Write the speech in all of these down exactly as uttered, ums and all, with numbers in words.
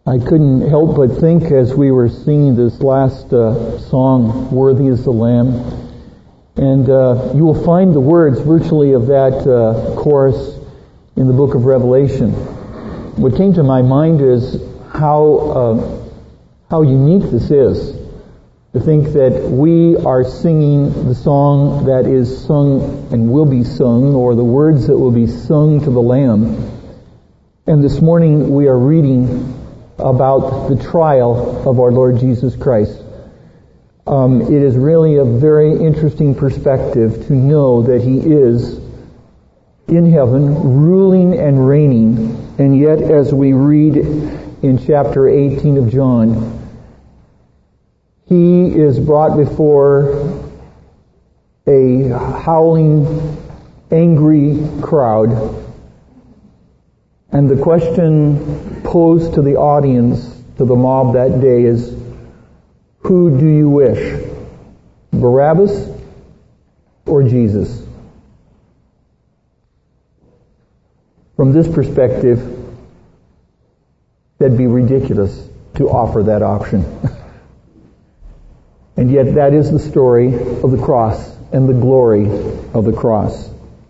I couldn't help but think as we were singing this last uh, song, Worthy is the Lamb, and uh, you will find the words virtually of that uh, chorus in the book of Revelation. What came to my mind is how uh, how unique this is, to think that we are singing the song that is sung and will be sung, or the words that will be sung to the Lamb. And this morning we are reading about the trial of our Lord Jesus Christ. Um, it is really a very interesting perspective to know that He is in heaven, ruling and reigning, and yet as we read in chapter eighteen of John, He is brought before a howling, angry crowd. And the question posed to the audience, to the mob that day is, who do you wish? Barabbas or Jesus? From this perspective, that'd be ridiculous to offer that option. And yet that is the story of the cross and the glory of the cross.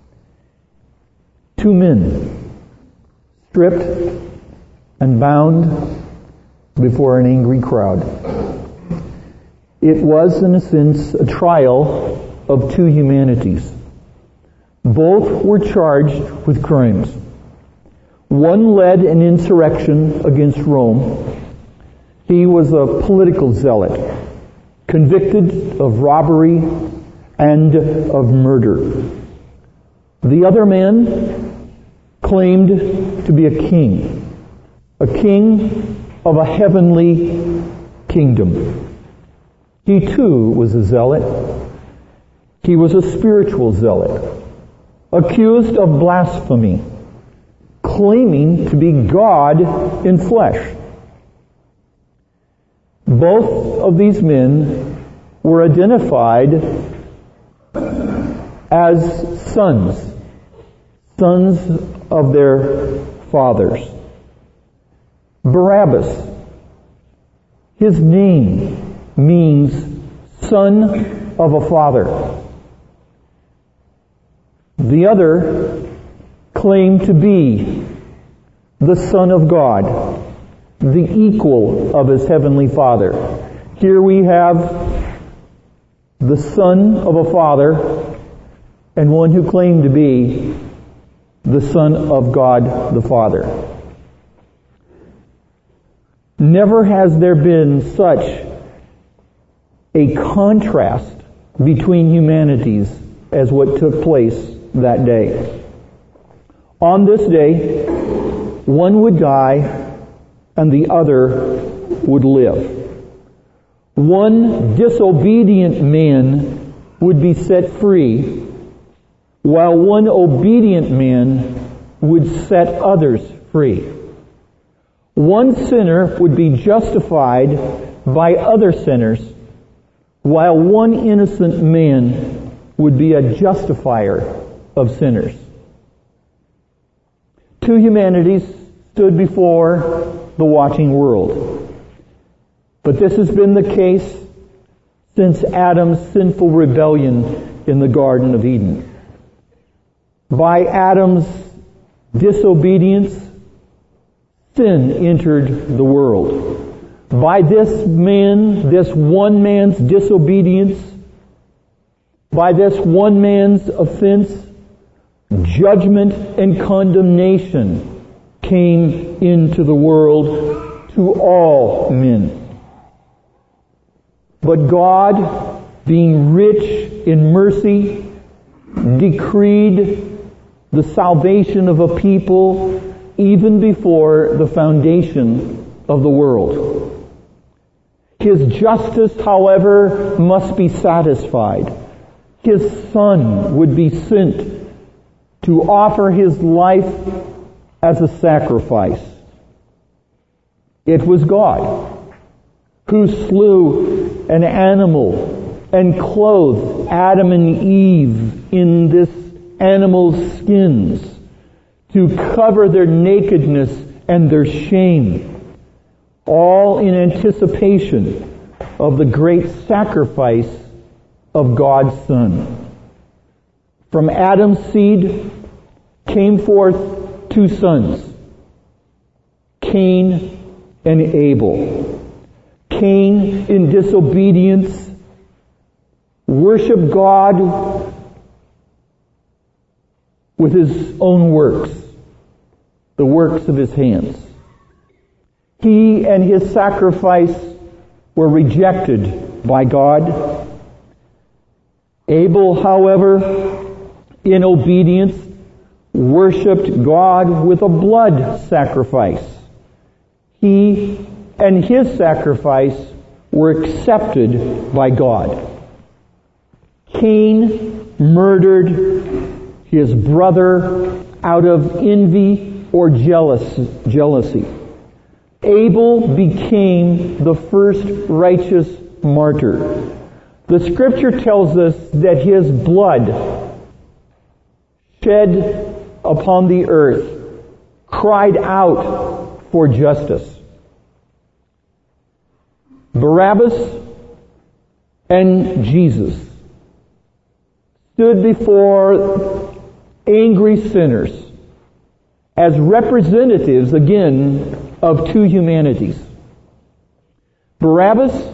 Two men, stripped and bound before an angry crowd. It was, in a sense, a trial of two humanities. Both were charged with crimes. One led an insurrection against Rome. He was a political zealot, convicted of robbery and of murder. The other man claimed to be a king, a king of a heavenly kingdom. He too was a zealot. He was a spiritual zealot, accused of blasphemy, claiming to be God in flesh. Both of these men were identified as sons, sons of their fathers. Barabbas, his name means son of a father. The other claimed to be the Son of God, the equal of his heavenly Father. Here we have the son of a father and one who claimed to be the Son of God the Father. Never has there been such a contrast between humanities as what took place that day. On this day, one would die and the other would live. One disobedient man would be set free, while one obedient man would set others free. One sinner would be justified by other sinners, while one innocent man would be a justifier of sinners. Two humanities stood before the watching world. But this has been the case since Adam's sinful rebellion in the Garden of Eden. By Adam's disobedience, sin entered the world. By this man, this one man's disobedience, by this one man's offense, judgment and condemnation came into the world to all men. But God, being rich in mercy, decreed the salvation of a people even before the foundation of the world. His justice, however, must be satisfied. His Son would be sent to offer His life as a sacrifice. It was God who slew an animal and clothed Adam and Eve in this animal's skins to cover their nakedness and their shame. all in anticipation of the great sacrifice of God's Son. From Adam's seed came forth two sons, Cain and Abel. Cain, in disobedience, worshiped God with his own works, the works of his hands. He and his sacrifice were rejected by God. Abel, however, in obedience, worshipped God with a blood sacrifice. He and his sacrifice were accepted by God. Cain murdered his brother out of envy or jealous, jealousy. Abel became the first righteous martyr. The Scripture tells us that his blood shed upon the earth cried out for justice. Barabbas and Jesus stood before angry sinners as representatives, again, of two humanities. Barabbas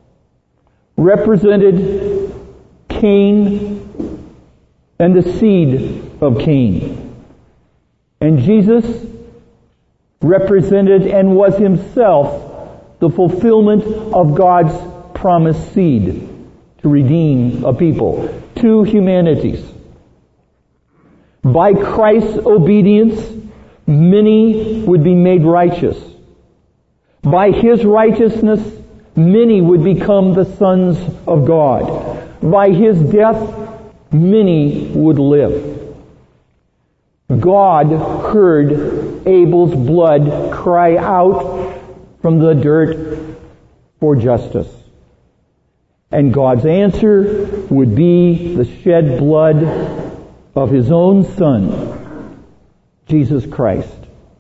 represented Cain and the seed of Cain. And Jesus represented and was himself the fulfillment of God's promised seed to redeem a people. Two humanities. By Christ's obedience, many would be made righteous. By his righteousness, many would become the sons of God. By his death, many would live. God heard Abel's blood cry out from the dirt for justice. And God's answer would be the shed blood of his own Son, Jesus Christ.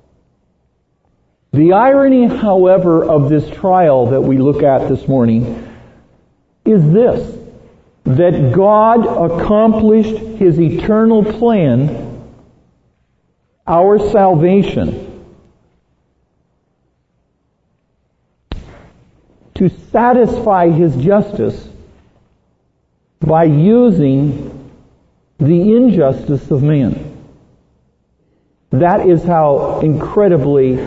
The irony, however, of this trial that we look at this morning is this, that God accomplished his eternal plan, our salvation, to satisfy his justice by using the injustice of man. That is how incredibly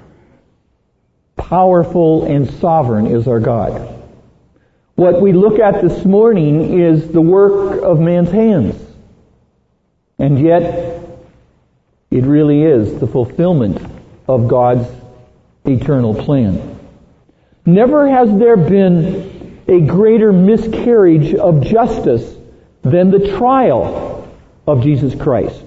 powerful and sovereign is our God. What we look at this morning is the work of man's hands. And yet, it really is the fulfillment of God's eternal plan. Never has there been a greater miscarriage of justice than the trial of Jesus Christ.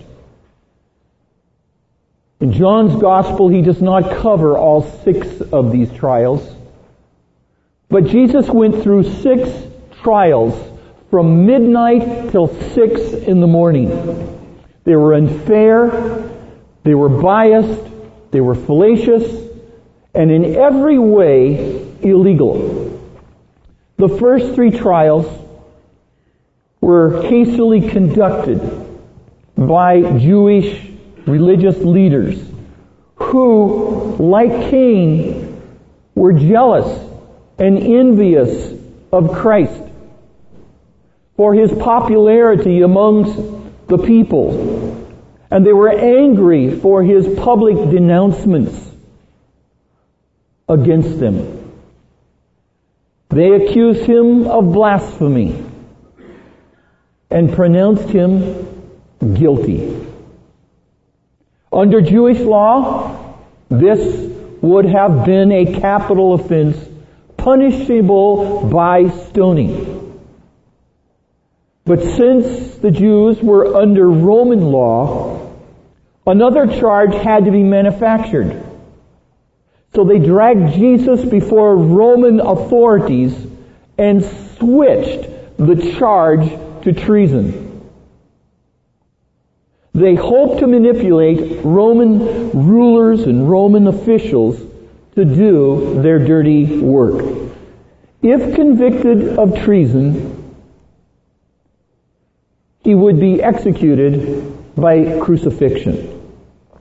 In John's Gospel, he does not cover all six of these trials. But Jesus went through six trials from midnight till six in the morning. They were unfair, they were biased, they were fallacious, and in every way illegal. The first three trials were hastily conducted by Jewish religious leaders who, like Cain, were jealous and envious of Christ for his popularity amongst the people. And they were angry for his public denouncements against them. They accused him of blasphemy and pronounced him guilty. Under Jewish law, this would have been a capital offense punishable by stoning. But since the Jews were under Roman law, another charge had to be manufactured. So they dragged Jesus before Roman authorities and switched the charge to treason. They hoped to manipulate Roman rulers and Roman officials to to do their dirty work. If convicted of treason, he would be executed by crucifixion.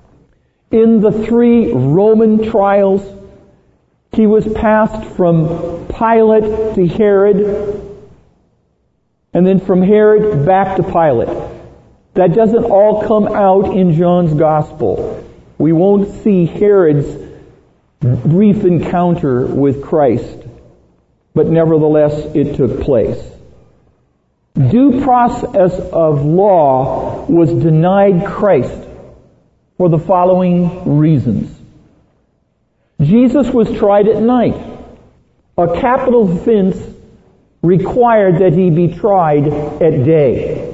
In the three Roman trials, he was passed from Pilate to Herod, and then from Herod back to Pilate. That doesn't all come out in John's Gospel. We won't see Herod's brief encounter with Christ, but nevertheless it took place. Due process of law was denied Christ for the following reasons. Jesus was tried at night. A capital offense required that he be tried at day.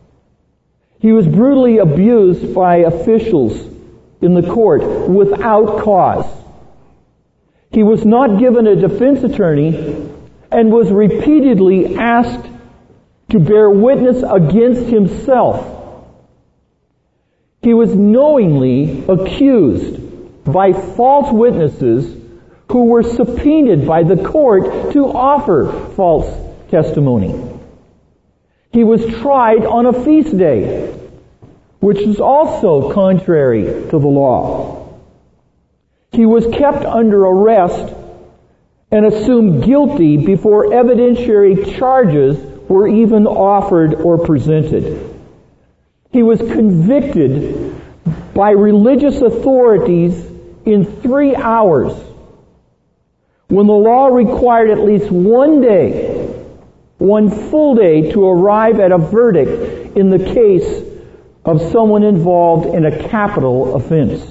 He was brutally abused by officials in the court without cause. He was not given a defense attorney and was repeatedly asked to bear witness against himself. He was knowingly accused by false witnesses who were subpoenaed by the court to offer false testimony. He was tried on a feast day, which is also contrary to the law. He was kept under arrest and assumed guilty before evidentiary charges were even offered or presented. He was convicted by religious authorities in three hours, when the law required at least one day, one full day, to arrive at a verdict in the case of someone involved in a capital offense.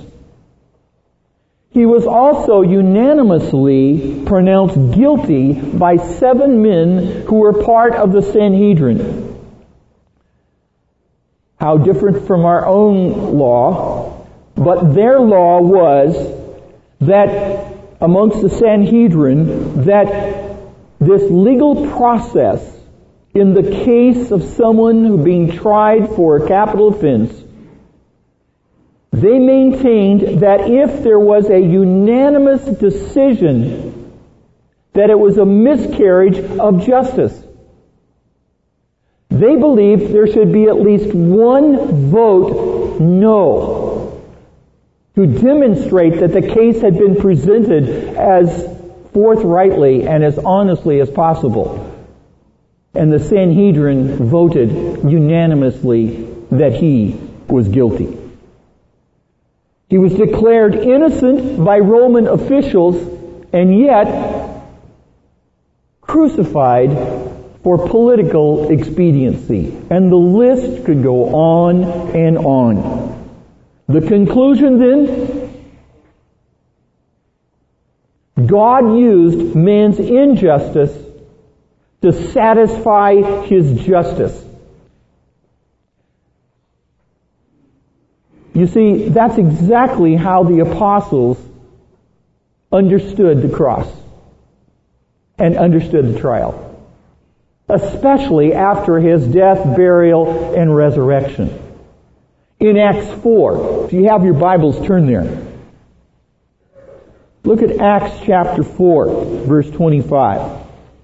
He was also unanimously pronounced guilty by seven men who were part of the Sanhedrin. How different from our own law, but their law was that amongst the Sanhedrin, that this legal process in the case of someone who being tried for a capital offense, they maintained that if there was a unanimous decision, that it was a miscarriage of justice. They believed there should be at least one vote no to demonstrate that the case had been presented as forthrightly and as honestly as possible. And the Sanhedrin voted unanimously that he was guilty. He was declared innocent by Roman officials and yet crucified for political expediency. And the list could go on and on. The conclusion then, God used man's injustice to satisfy his justice. You see, that's exactly how the apostles understood the cross and understood the trial, especially after his death, burial, and resurrection. In Acts four, if you have your Bibles, turn there. Look at Acts chapter four, verse twenty-five.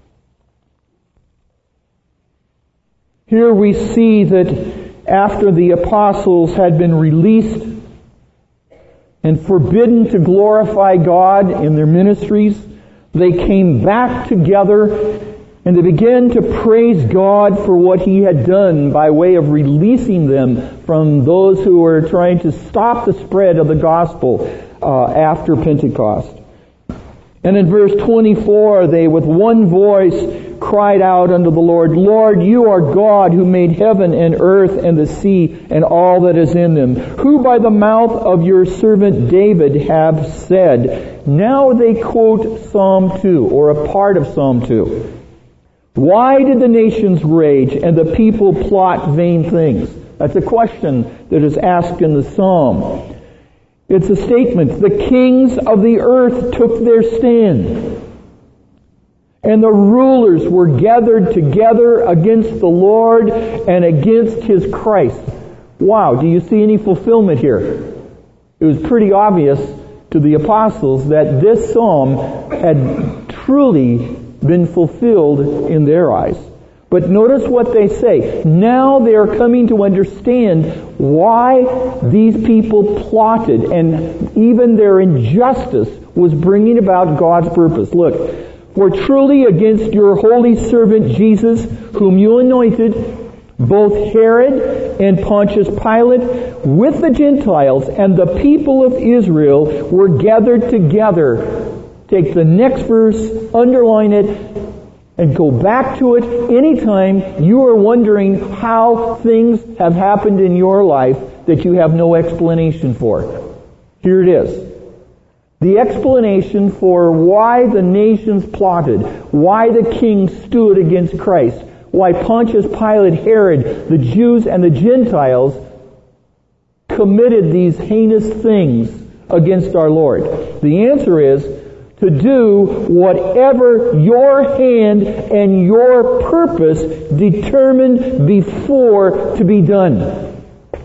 Here we see that after the apostles had been released and forbidden to glorify God in their ministries, they came back together and they began to praise God for what He had done by way of releasing them from those who were trying to stop the spread of the gospel uh, after Pentecost. And in verse twenty-four, they with one voice cried out unto the Lord, Lord, you are God who made heaven and earth and the sea and all that is in them, who by the mouth of your servant David have said. Now they quote Psalm two, or a part of Psalm two. Why did the nations rage and the people plot vain things? That's a question that is asked in the Psalm. It's a statement. The kings of the earth took their stand, and the rulers were gathered together against the Lord and against His Christ. Wow, do you see any fulfillment here? It was pretty obvious to the apostles that this psalm had truly been fulfilled in their eyes. But notice what they say. Now they are coming to understand why these people plotted, and even their injustice was bringing about God's purpose. Look, for truly against your holy servant Jesus, whom you anointed, both Herod and Pontius Pilate with the Gentiles and the people of Israel were gathered together. Take the next verse, underline it, and go back to it anytime you are wondering how things have happened in your life that you have no explanation for. Here it is. The explanation for why the nations plotted, why the king stood against Christ, why Pontius Pilate, Herod, the Jews, and the Gentiles committed these heinous things against our Lord. The answer is to do whatever your hand and your purpose determined before to be done.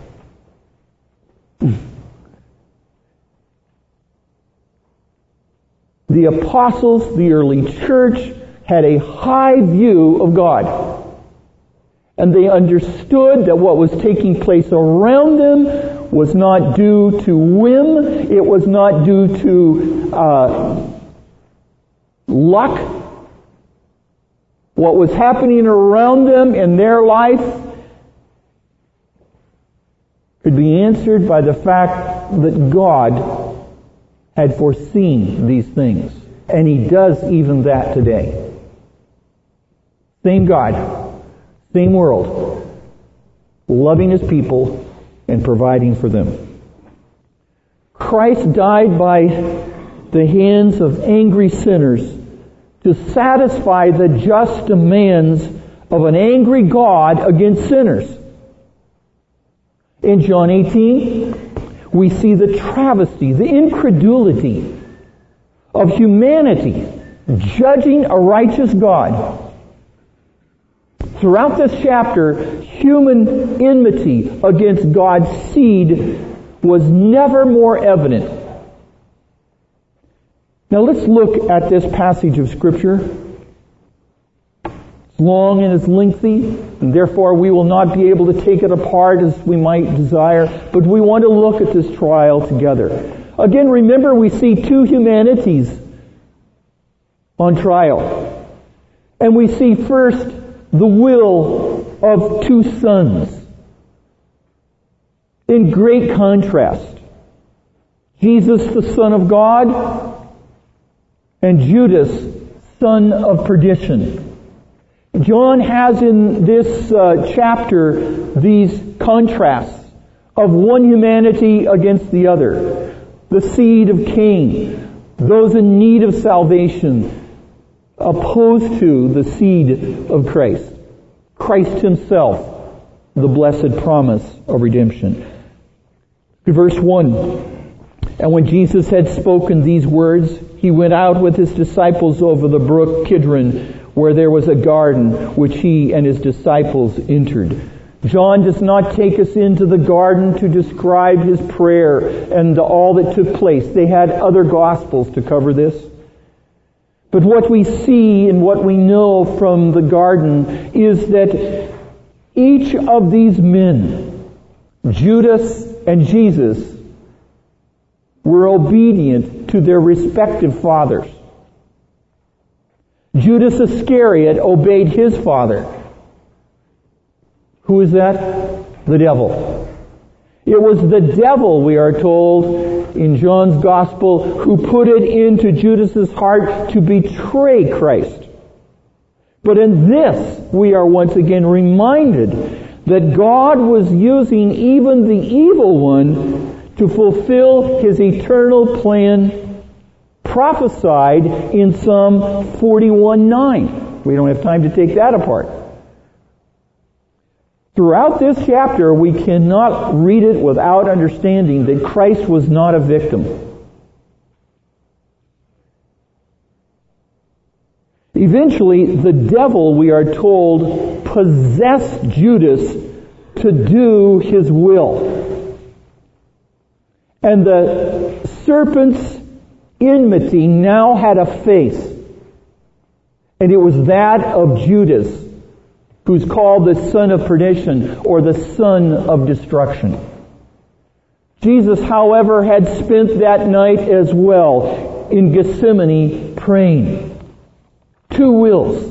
The apostles, the early church, had a high view of God. And they understood that what was taking place around them was not due to whim. It was not due to uh, luck. What was happening around them in their life could be answered by the fact that God had foreseen these things. And He does even that today. Same God, same world, loving His people and providing for them. Christ died by the hands of angry sinners to satisfy the just demands of an angry God against sinners. In John eighteen, we see the travesty, the incredulity of humanity judging a righteous God. Throughout this chapter, human enmity against God's seed was never more evident. Now let's look at this passage of Scripture. It's long and it's lengthy, and therefore we will not be able to take it apart as we might desire, but we want to look at this trial together. Again, remember, we see two humanities on trial. And we see first the will of two sons in great contrast. Jesus, the Son of God, and Judas, son of perdition. John has in this uh, chapter these contrasts of one humanity against the other. The seed of Cain, those in need of salvation, opposed to the seed of Christ. Christ Himself, the blessed promise of redemption. Verse one, and when Jesus had spoken these words, He went out with His disciples over the brook Kidron, where there was a garden, which He and His disciples entered. John does not take us into the garden to describe His prayer and all that took place. They had other Gospels to cover this. But what we see and what we know from the garden is that each of these men, Judas and Jesus, were obedient to their respective fathers. Judas Iscariot obeyed his father. Who is that? The devil. It was the devil, we are told in John's Gospel, who put it into Judas's heart to betray Christ. But in this, we are once again reminded that God was using even the evil one to fulfill His eternal plan prophesied in Psalm forty-one nine. We don't have time to take that apart. Throughout this chapter, we cannot read it without understanding that Christ was not a victim. Eventually, the devil, we are told, possessed Judas to do his will. And the serpent's enmity now had a face. And it was that of Judas, who's called the son of perdition, or the son of destruction. Jesus, however, had spent that night as well in Gethsemane praying. Two wills.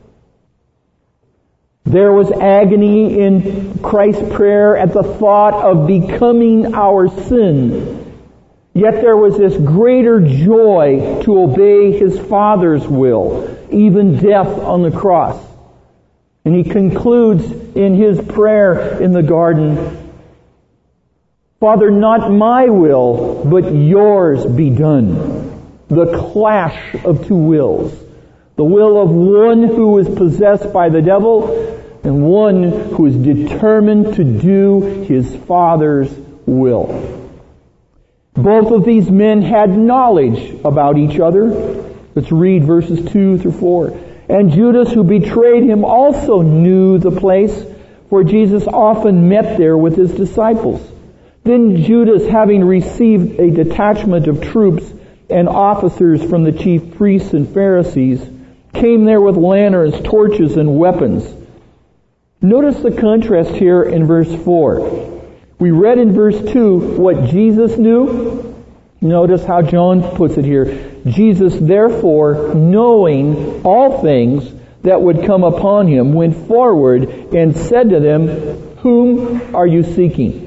There was agony in Christ's prayer at the thought of becoming our sin. Yet there was this greater joy to obey His Father's will, even death on the cross. And He concludes in His prayer in the garden, Father, not my will, but yours be done. The clash of two wills. The will of one who is possessed by the devil and one who is determined to do his Father's will. Both of these men had knowledge about each other. Let's read verses two through four. And Judas, who betrayed him, also knew the place, for Jesus often met there with his disciples. Then Judas, having received a detachment of troops and officers from the chief priests and Pharisees, came there with lanterns, torches, and weapons. Notice the contrast here in verse four. We read in verse two what Jesus knew. Notice how John puts it here. Jesus, therefore, knowing all things that would come upon him, went forward and said to them, whom are you seeking?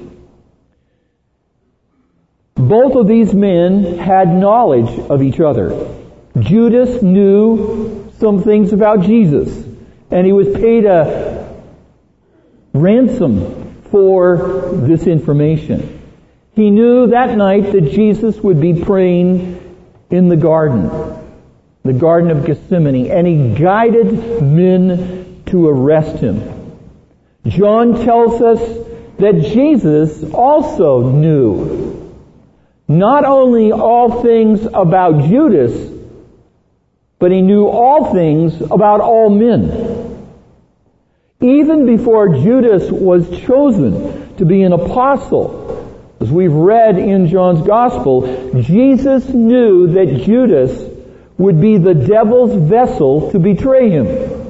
Both of these men had knowledge of each other. Judas knew some things about Jesus, and he was paid a ransom for this information. He knew that night that Jesus would be praying in the garden, the Garden of Gethsemane, and he guided men to arrest him. John tells us that Jesus also knew not only all things about Judas, but he knew all things about all men. Even before Judas was chosen to be an apostle, as we've read in John's Gospel, Jesus knew that Judas would be the devil's vessel to betray him.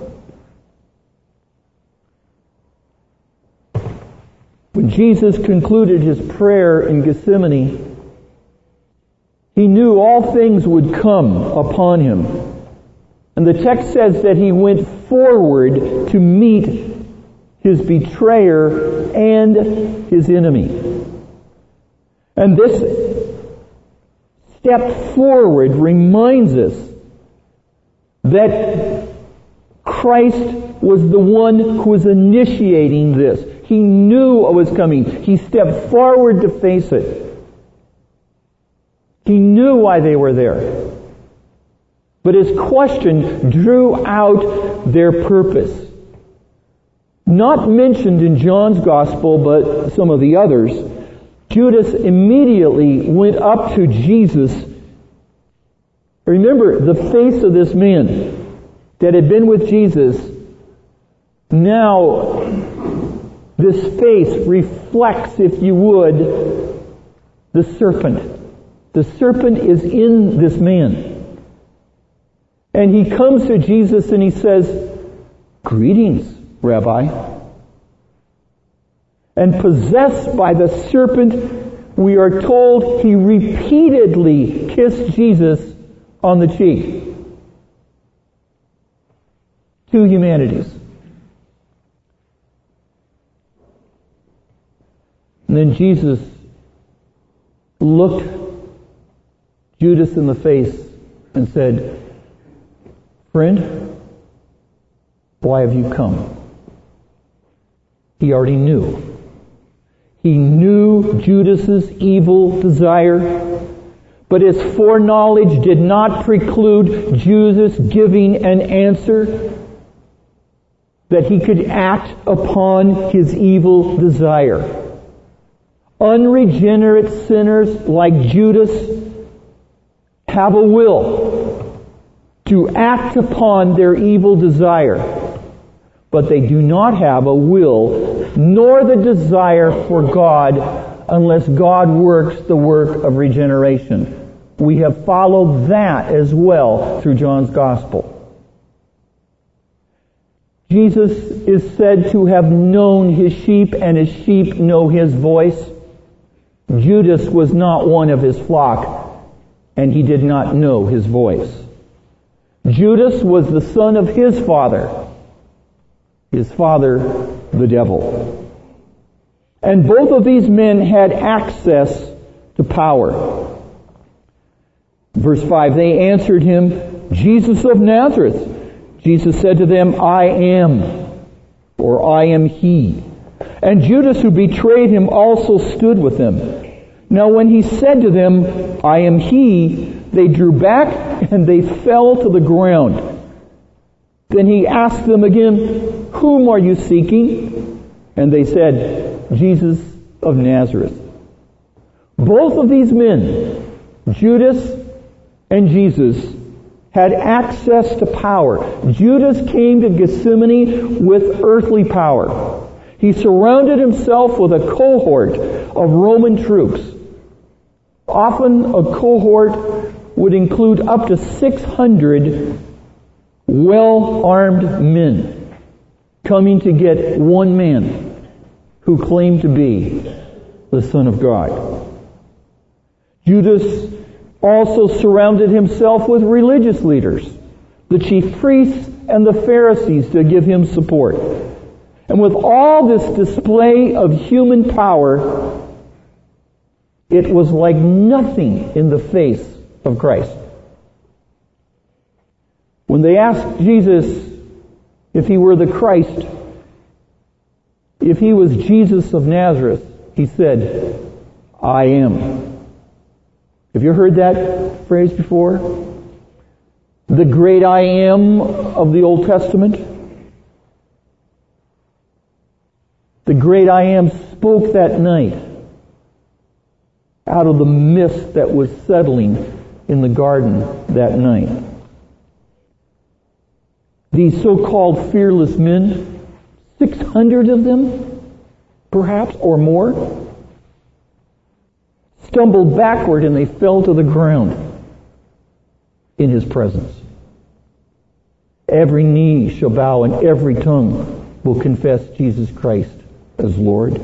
When Jesus concluded his prayer in Gethsemane, he knew all things would come upon him. And the text says that he went forward to meet his betrayer and his enemy. And this step forward reminds us that Christ was the one who was initiating this. He knew what was coming. He stepped forward to face it. He knew why they were there. But his question drew out their purpose. Not mentioned in John's Gospel, but some of the others, Judas immediately went up to Jesus. Remember, the face of this man that had been with Jesus, now this face reflects, if you would, the serpent. The serpent is in this man. And he comes to Jesus and he says, "Greetings, Rabbi." And possessed by the serpent, we are told he repeatedly kissed Jesus on the cheek. Two humanities. And then Jesus looked Judas in the face and said, "Friend, why have you come?" He already knew. He knew Judas's evil desire, but his foreknowledge did not preclude Judas giving an answer that he could act upon his evil desire. Unregenerate sinners like Judas have a will to act upon their evil desire, but they do not have a will nor the desire for God unless God works the work of regeneration. We have followed that as well through John's Gospel. Jesus is said to have known his sheep, and his sheep know his voice. Judas was not one of his flock, and he did not know his voice. Judas was the son of his father, his father, the devil. And both of these men had access to power. Verse five, they answered him, Jesus of Nazareth. Jesus said to them, I am, or I am he. And Judas, who betrayed him, also stood with them. Now when he said to them, I am he, they drew back and they fell to the ground. Then he asked them again, whom are you seeking? And they said, Jesus of Nazareth. Both of these men, Judas and Jesus, had access to power. Judas came to Gethsemane with earthly power. He surrounded himself with a cohort of Roman troops. Often a cohort would include up to six hundred well-armed men coming to get one man who claimed to be the Son of God. Judas also surrounded himself with religious leaders, the chief priests and the Pharisees, to give him support. And with all this display of human power, it was like nothing in the face of Christ. When they asked Jesus if he were the Christ, if he was Jesus of Nazareth, he said, I am. Have you heard that phrase before? The great I am of the Old Testament. The great I am spoke that night out of the mist that was settling in the garden that night. These so-called fearless men, six hundred of them, perhaps, or more, stumbled backward and they fell to the ground in his presence. Every knee shall bow and every tongue will confess Jesus Christ as Lord.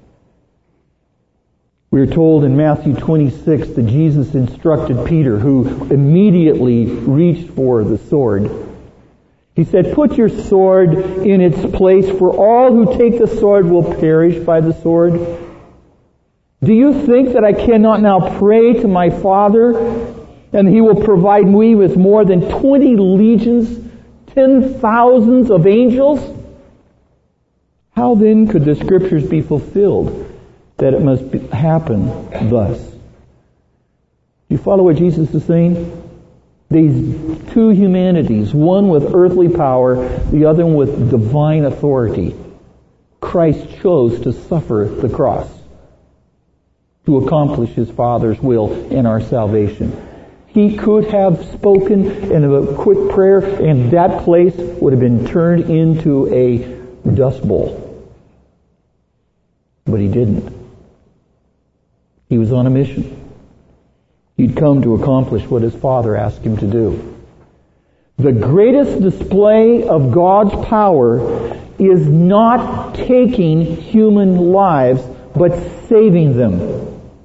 We are told in Matthew twenty-six that Jesus instructed Peter, who immediately reached for the sword. He said, put your sword in its place, for all who take the sword will perish by the sword. Do you think that I cannot now pray to my Father, and He will provide me with more than twenty legions, ten thousands of angels? How then could the Scriptures be fulfilled that it must be, happen thus? Do you follow what Jesus is saying? These two humanities, one with earthly power, the other with divine authority. Christ chose to suffer the cross to accomplish His Father's will in our salvation. He could have spoken in a quick prayer, and that place would have been turned into a dust bowl. But He didn't. He was on a mission. He'd come to accomplish what His Father asked Him to do. The greatest display of God's power is not taking human lives, but saving them.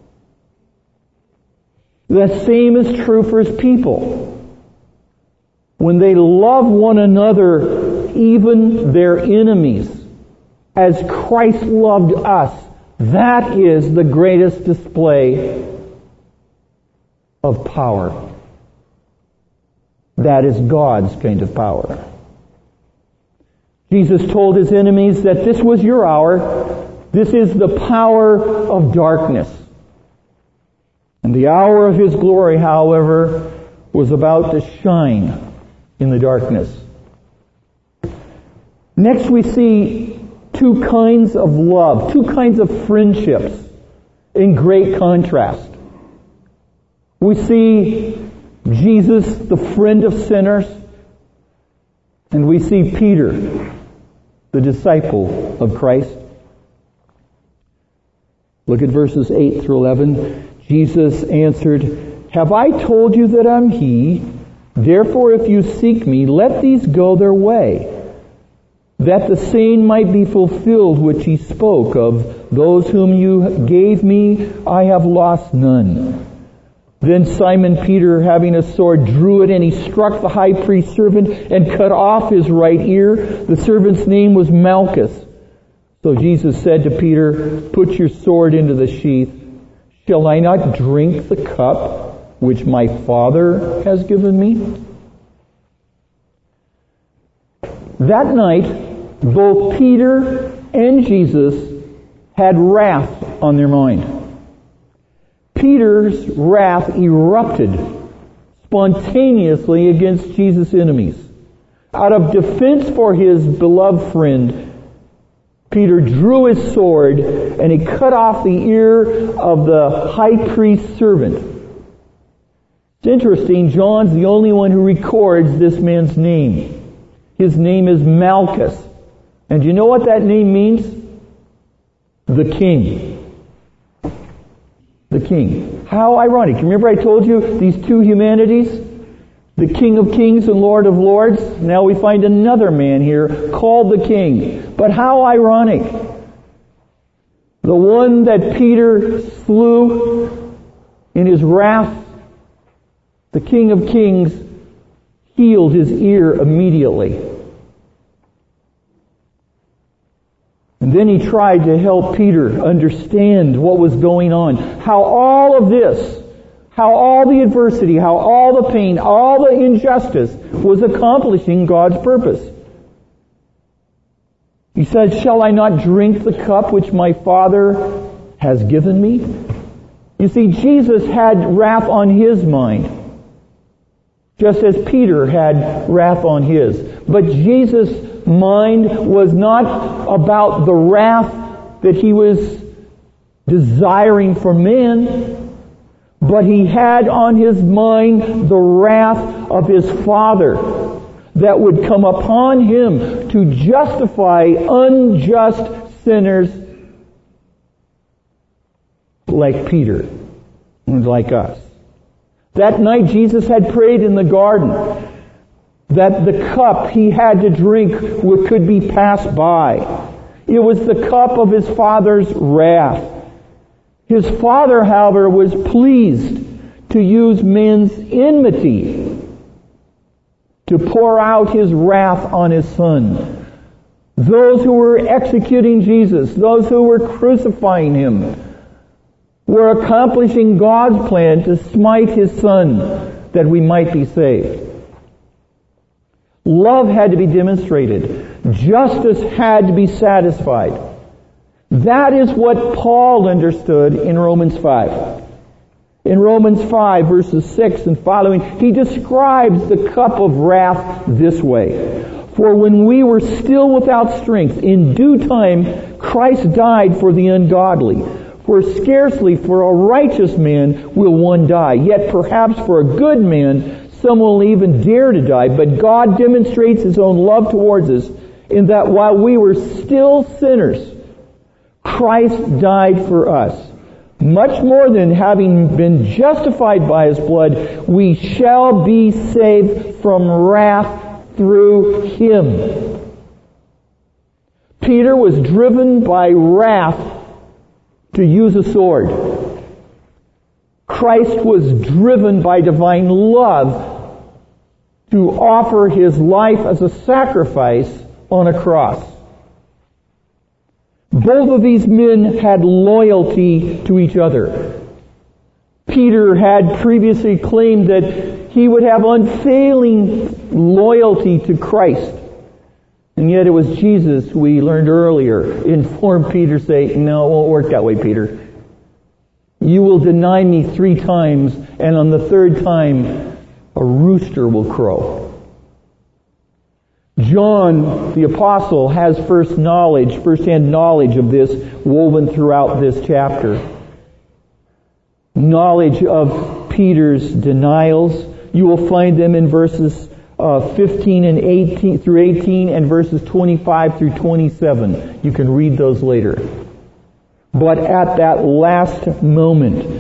The same is true for His people. When they love one another, even their enemies, as Christ loved us, that is the greatest display of power. That is God's kind of power. Jesus told His enemies that this was your hour. This is the power of darkness. And the hour of His glory, however, was about to shine in the darkness. Next we see two kinds of love, two kinds of friendships in great contrast. We see Jesus, the friend of sinners, and we see Peter, the disciple of Christ. Look at verses eight through eleven. Jesus answered, Have I told you that I'm He? Therefore, if you seek me, let these go their way, that the saying might be fulfilled which He spoke of, those whom you gave me, I have lost none. Then Simon Peter, having a sword, drew it, and he struck the high priest's servant and cut off his right ear. The servant's name was Malchus. So Jesus said to Peter, put your sword into the sheath. Shall I not drink the cup which my Father has given me? That night, both Peter and Jesus had wrath on their mind. Peter's wrath erupted spontaneously against Jesus' enemies. Out of defense for his beloved friend, Peter drew his sword and he cut off the ear of the high priest's servant. It's interesting, John's the only one who records this man's name. His name is Malchus. And do you know what that name means? The king. The king. How ironic. Remember I told you these two humanities? The King of Kings and Lord of Lords. Now we find another man here called the King. But how ironic. The one that Peter slew in his wrath, the King of Kings, healed his ear immediately. And then he tried to help Peter understand what was going on. How all of this, how all the adversity, how all the pain, all the injustice was accomplishing God's purpose. He said, shall I not drink the cup which my Father has given me? You see, Jesus had wrath on his mind, just as Peter had wrath on his. But Jesus' mind was not about the wrath that he was desiring for men, but he had on his mind the wrath of his Father that would come upon him to justify unjust sinners like Peter and like us. That night Jesus had prayed in the garden that the cup he had to drink could be passed by. It was the cup of his Father's wrath. His Father, however, was pleased to use men's enmity to pour out his wrath on his Son. Those who were executing Jesus, those who were crucifying him, were accomplishing God's plan to smite his Son that we might be saved. Love had to be demonstrated. Justice had to be satisfied. That is what Paul understood in Romans five. In Romans five, verses six and following, he describes the cup of wrath this way. For when we were still without strength, in due time Christ died for the ungodly. For scarcely for a righteous man will one die, yet perhaps for a good man some will even dare to die. But God demonstrates His own love towards us in that while we were still sinners, Christ died for us. Much more than having been justified by His blood, we shall be saved from wrath through Him. Peter was driven by wrath to use a sword. Christ was driven by divine love to offer His life as a sacrifice on a cross. Both of these men had loyalty to each other. Peter had previously claimed that he would have unfailing loyalty to Christ. And yet it was Jesus, we learned earlier, informed Peter, say, no, it won't work that way, Peter. You will deny me three times, and on the third time, a rooster will crow. John, the apostle, has first knowledge, first-hand knowledge of this woven throughout this chapter. Knowledge of Peter's denials. You will find them in verses uh, fifteen and eighteen through eighteen and verses twenty-five through twenty-seven. You can read those later. But at that last moment,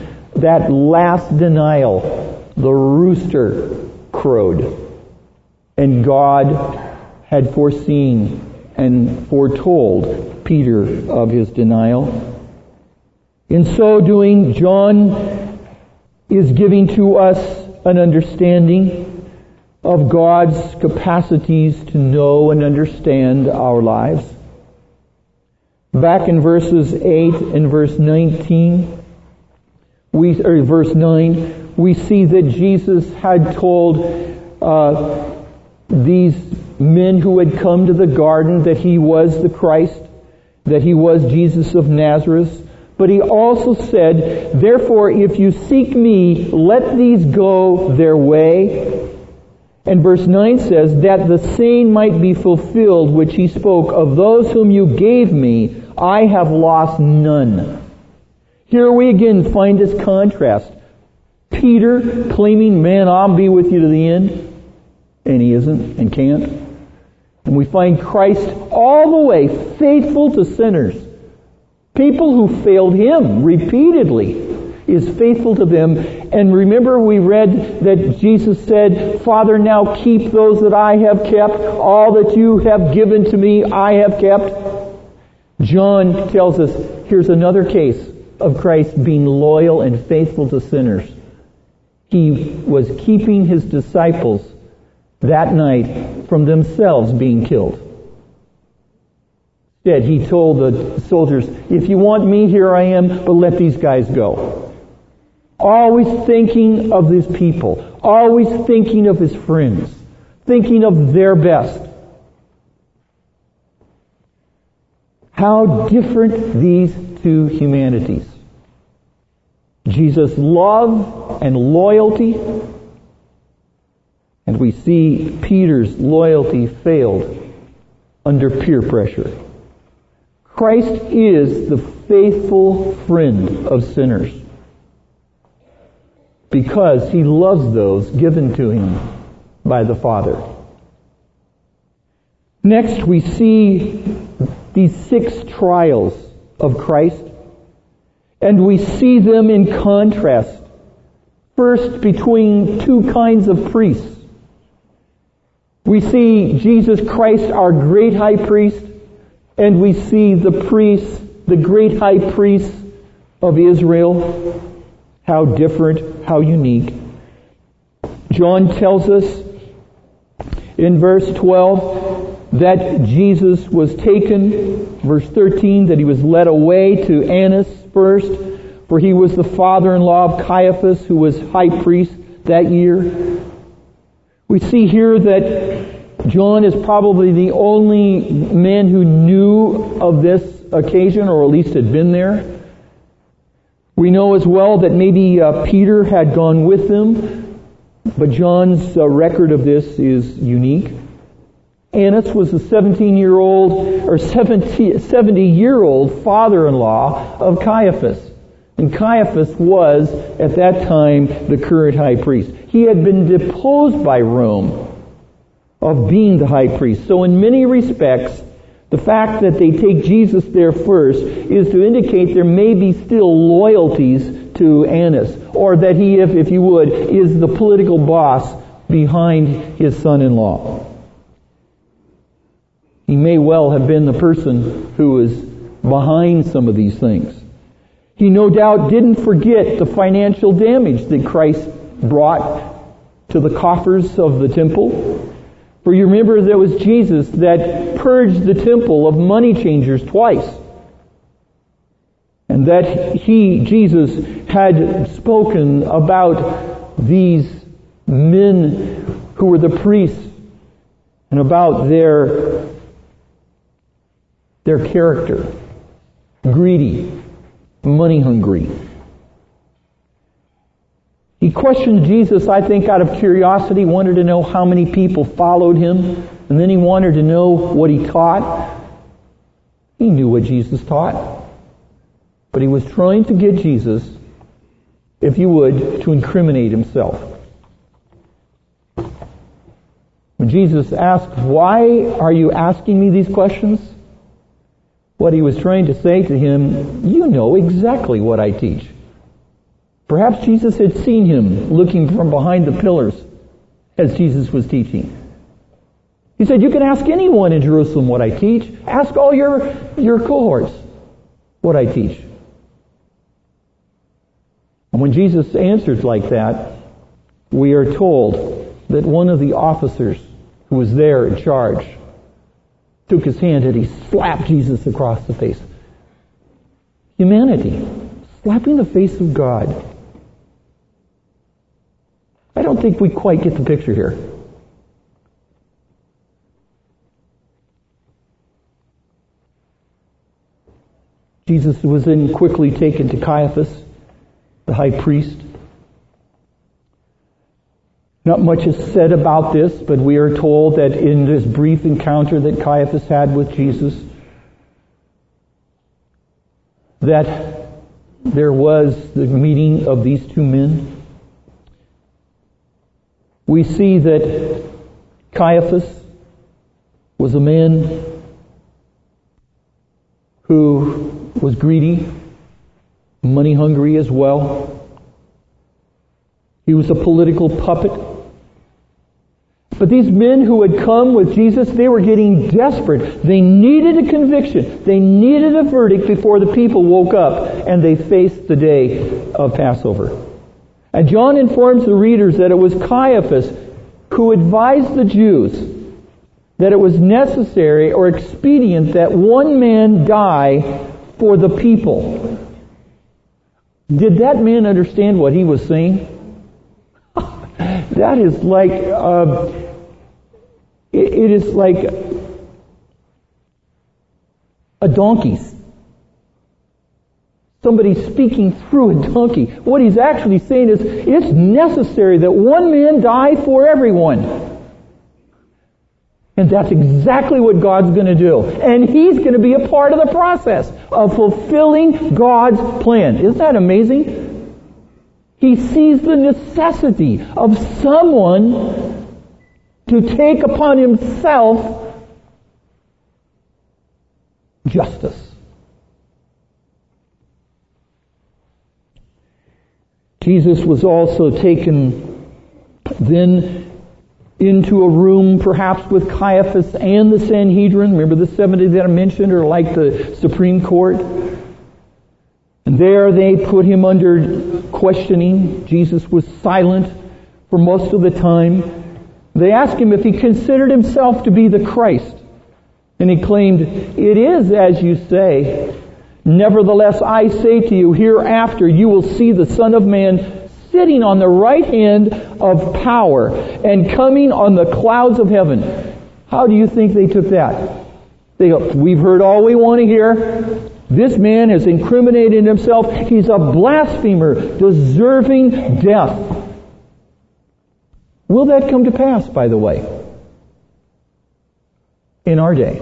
that last denial, the rooster crowed. And God had foreseen and foretold Peter of his denial. In so doing, John is giving to us an understanding of God's capacities to know and understand our lives. Back in verses eight and verse nineteen, we, or verse nine, we see that Jesus had told uh, these men who had come to the garden that He was the Christ, that He was Jesus of Nazareth. But He also said, therefore, if you seek Me, let these go their way. And verse nine says, that the saying might be fulfilled which He spoke, of those whom you gave Me, I have lost none. Here we again find this contrast. Peter claiming, man, I'll be with you to the end. And he isn't and can't. And we find Christ all the way faithful to sinners. People who failed Him repeatedly is faithful to them. And remember we read that Jesus said, Father, now keep those that I have kept. All that you have given to Me, I have kept. John tells us, here's another case of Christ being loyal and faithful to sinners. He was keeping His disciples that night from themselves being killed. Instead, He told the soldiers, if you want Me, here I am, but let these guys go. Always thinking of His people. Always thinking of His friends. Thinking of their best. How different these two humanities. Jesus' love and loyalty, and we see Peter's loyalty failed under peer pressure. Christ is the faithful friend of sinners because He loves those given to Him by the Father. Next, we see these six trials of Christ, and we see them in contrast. First, between two kinds of priests. We see Jesus Christ, our great high priest, and we see the priests, the great high priests of Israel. How different, how unique. John tells us in verse twelve that Jesus was taken, verse thirteen, that He was led away to Annas first, for he was the father-in-law of Caiaphas, who was high priest that year. We see here that John is probably the only man who knew of this occasion, or at least had been there. We know as well that maybe uh, Peter had gone with them, but John's uh, record of this is unique. Annas was a seventeen-year-old or seventy-year-old father-in-law of Caiaphas. And Caiaphas was, at that time, the current high priest. He had been deposed by Rome of being the high priest. So in many respects, the fact that they take Jesus there first is to indicate there may be still loyalties to Annas, or that he, if, if you would, is the political boss behind his son-in-law. He may well have been the person who was behind some of these things. He no doubt didn't forget the financial damage that Christ brought to the coffers of the temple. For you remember there was Jesus that purged the temple of money changers twice. And that he, Jesus, had spoken about these men who were the priests and about their, their character. Greedy, money hungry. He questioned Jesus, I think, out of curiosity, wanted to know how many people followed him, and then he wanted to know what he taught. He knew what Jesus taught, but he was trying to get Jesus, if you would, to incriminate himself. When Jesus asked, why are you asking me these questions? What he was trying to say to him, you know exactly what I teach. Perhaps Jesus had seen him looking from behind the pillars as Jesus was teaching. He said, you can ask anyone in Jerusalem what I teach. Ask all your, your cohorts what I teach. And when Jesus answers like that, we are told that one of the officers who was there in charge took his hand and he slapped Jesus across the face. Humanity, slapping the face of God. I don't think we quite get the picture here. Jesus was then quickly taken to Caiaphas, the high priest. Not much is said about this, but we are told that in this brief encounter that Caiaphas had with Jesus, that there was the meeting of these two men. We see that Caiaphas was a man who was greedy, money hungry as well. He was a political puppet. But these men who had come with Jesus, they were getting desperate. They needed a conviction. They needed a verdict before the people woke up and they faced the day of Passover. And John informs the readers that it was Caiaphas who advised the Jews that it was necessary or expedient that one man die for the people. Did that man understand what he was saying? That is like, uh, it, it is like a donkey. Somebody speaking through a donkey. What he's actually saying is, it's necessary that one man die for everyone. And that's exactly what God's going to do. And He's going to be a part of the process of fulfilling God's plan. Isn't that amazing? He sees the necessity of someone to take upon himself justice. Jesus was also taken then into a room perhaps with Caiaphas and the Sanhedrin. Remember the seventy that I mentioned are like the Supreme Court. And there they put him under questioning. Jesus was silent for most of the time. They asked him if he considered himself to be the Christ. And he claimed, "It is as you say. Nevertheless, I say to you, hereafter you will see the Son of Man sitting on the right hand of power and coming on the clouds of heaven." How do you think they took that? They go, "We've heard all we want to hear. This man has incriminated himself. He's a blasphemer, deserving death." Will that come to pass, by the way, in our day?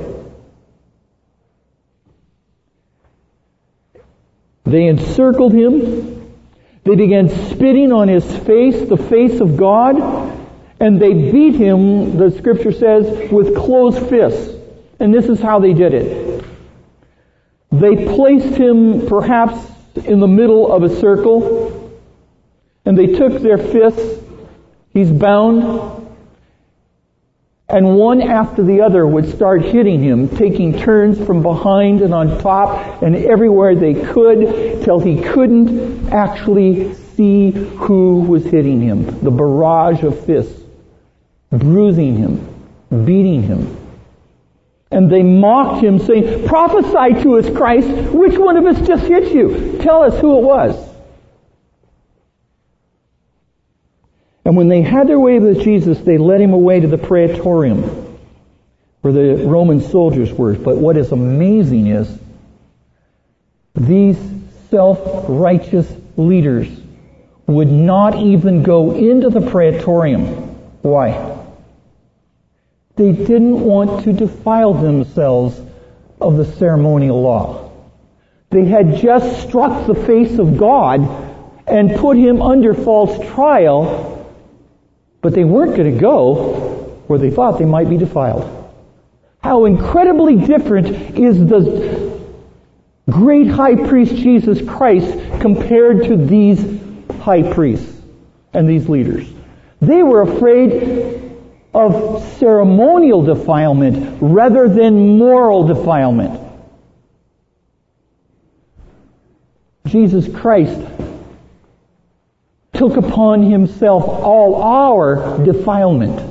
They encircled him. They began spitting on his face, the face of God, and they beat him, the Scripture says, with closed fists. And this is how they did it. They placed him perhaps in the middle of a circle, and they took their fists. He's bound. And one after the other would start hitting him, taking turns from behind and on top and everywhere they could, till he couldn't actually see who was hitting him. The barrage of fists, bruising him, beating him. And they mocked him, saying, "Prophesy to us, Christ. Which one of us just hit you? Tell us who it was." And when they had their way with Jesus, they led him away to the Praetorium, where the Roman soldiers were. But what is amazing is, these self-righteous leaders would not even go into the Praetorium. Why? They didn't want to defile themselves of the ceremonial law. They had just struck the face of God and put him under false trial, but they weren't going to go where they thought they might be defiled. How incredibly different is the great high priest Jesus Christ compared to these high priests and these leaders. They were afraid of ceremonial defilement rather than moral defilement. Jesus Christ took upon himself all our defilement.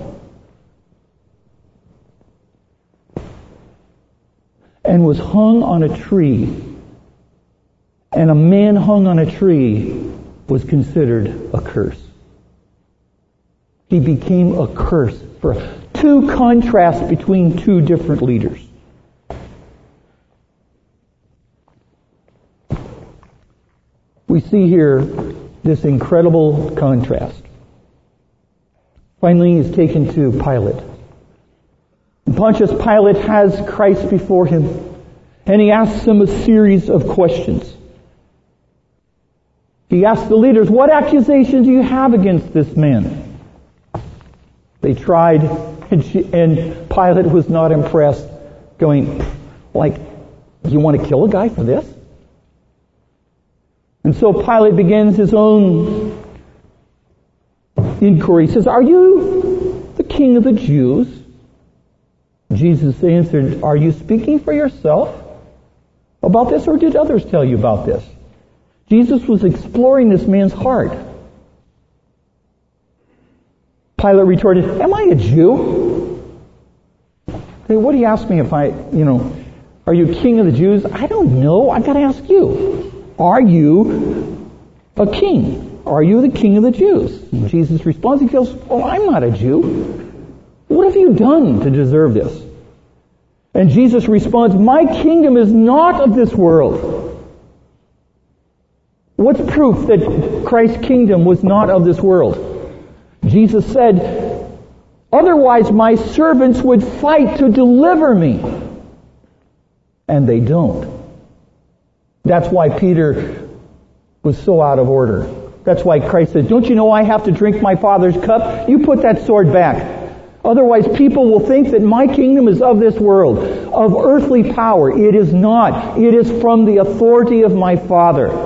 And was hung on a tree. And a man hung on a tree was considered a curse. He became a curse for two contrasts between two different leaders. We see here this incredible contrast. Finally, he's taken to Pilate. Pontius Pilate has Christ before him, and he asks him a series of questions. He asks the leaders, what accusation do you have against this man? They tried, and, she, and Pilate was not impressed, going, like, you want to kill a guy for this? And so Pilate begins his own inquiry. He says, are you the king of the Jews? Jesus answered, are you speaking for yourself about this, or did others tell you about this? Jesus was exploring this man's heart. Pilate retorted, am I a Jew? Hey, what do you ask me if I, you know, are you king of the Jews? I don't know. I've got to ask you. Are you a king? Are you the king of the Jews? And Jesus responds, he goes, well, I'm not a Jew. What have you done to deserve this? And Jesus responds, my kingdom is not of this world. What's proof that Christ's kingdom was not of this world? Jesus said, otherwise my servants would fight to deliver me. And they don't. That's why Peter was so out of order. That's why Christ said, don't you know I have to drink my Father's cup? You put that sword back. Otherwise people will think that my kingdom is of this world, of earthly power. It is not. It is from the authority of my Father.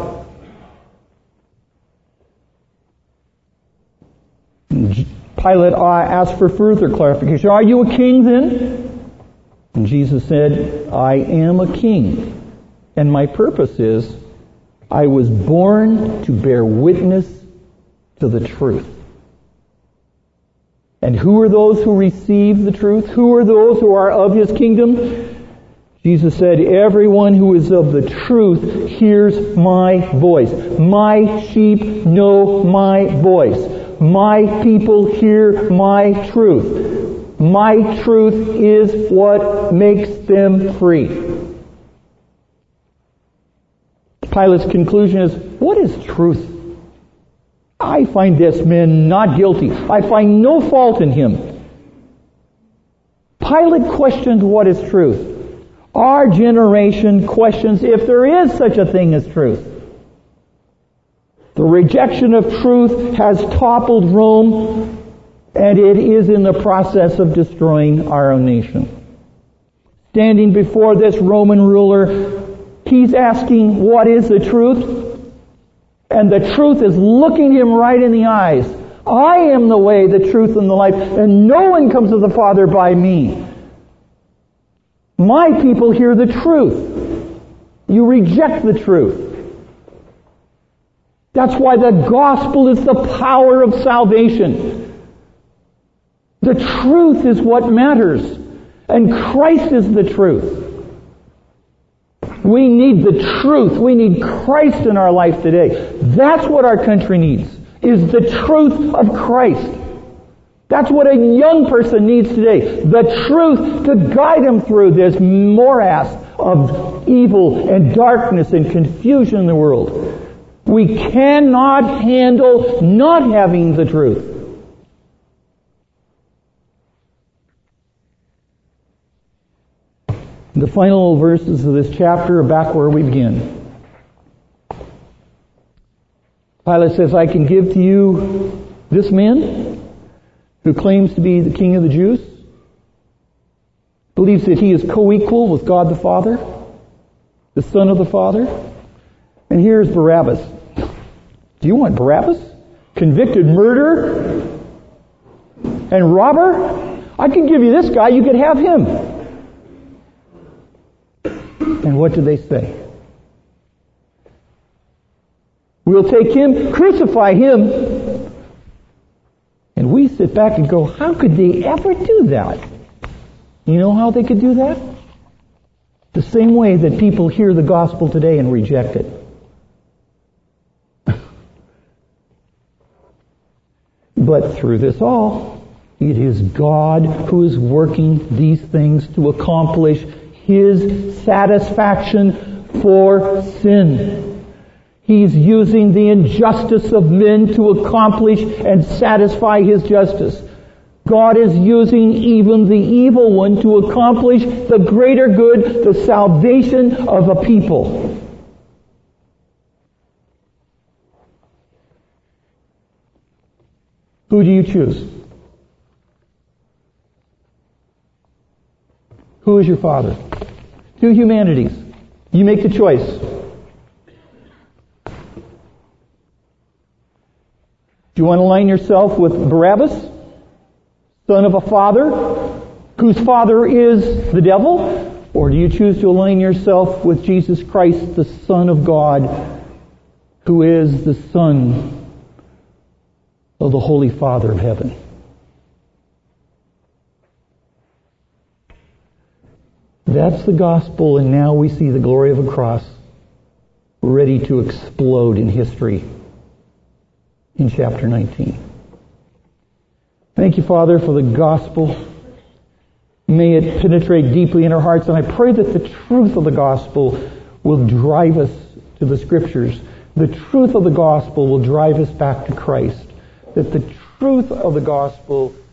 Pilate asked for further clarification. Are you a king then? And Jesus said, I am a king. And my purpose is, I was born to bear witness to the truth. And who are those who receive the truth? Who are those who are of his kingdom? Jesus said, everyone who is of the truth hears my voice. My sheep know my voice. My people hear my truth. My truth is what makes them free. Pilate's conclusion is, what is truth? I find this man not guilty. I find no fault in him. Pilate questioned what is truth. Our generation questions if there is such a thing as truth. The rejection of truth has toppled Rome, and it is in the process of destroying our own nation. Standing before this Roman ruler, he's asking, what is the truth? And the truth is looking him right in the eyes. I am the way, the truth, and the life, and no one comes to the Father by me. My people hear the truth. You reject the truth. That's why the gospel is the power of salvation. The truth is what matters. And Christ is the truth. We need the truth. We need Christ in our life today. That's what our country needs, is the truth of Christ. That's what a young person needs today. The truth to guide them through this morass of evil and darkness and confusion in the world. We cannot handle not having the truth. The final verses of this chapter are back where we begin. Pilate says, I can give to you this man who claims to be the king of the Jews, believes that he is co-equal with God the Father, the Son of the Father. And here's Barabbas. Do you want Barabbas? Convicted murderer and robber? I can give you this guy, you could have him. And what do they say? We'll take him, crucify him. And we sit back and go, how could they ever do that? You know how they could do that? The same way that people hear the gospel today and reject it. But through this all, it is God who is working these things to accomplish His satisfaction for sin. He's using the injustice of men to accomplish and satisfy His justice. God is using even the evil one to accomplish the greater good, the salvation of a people. Who do you choose? Who is your father? Two humanities. You make the choice. Do you want to align yourself with Barabbas, son of a father, whose father is the devil? Or do you choose to align yourself with Jesus Christ, the Son of God, who is the Son of the Holy Father of heaven? That's the gospel, and now we see the glory of a cross ready to explode in history in chapter nineteen. Thank you, Father, for the gospel. May it penetrate deeply in our hearts, and I pray that the truth of the gospel will drive us to the Scriptures. The truth of the gospel will drive us back to Christ. That the truth of the gospel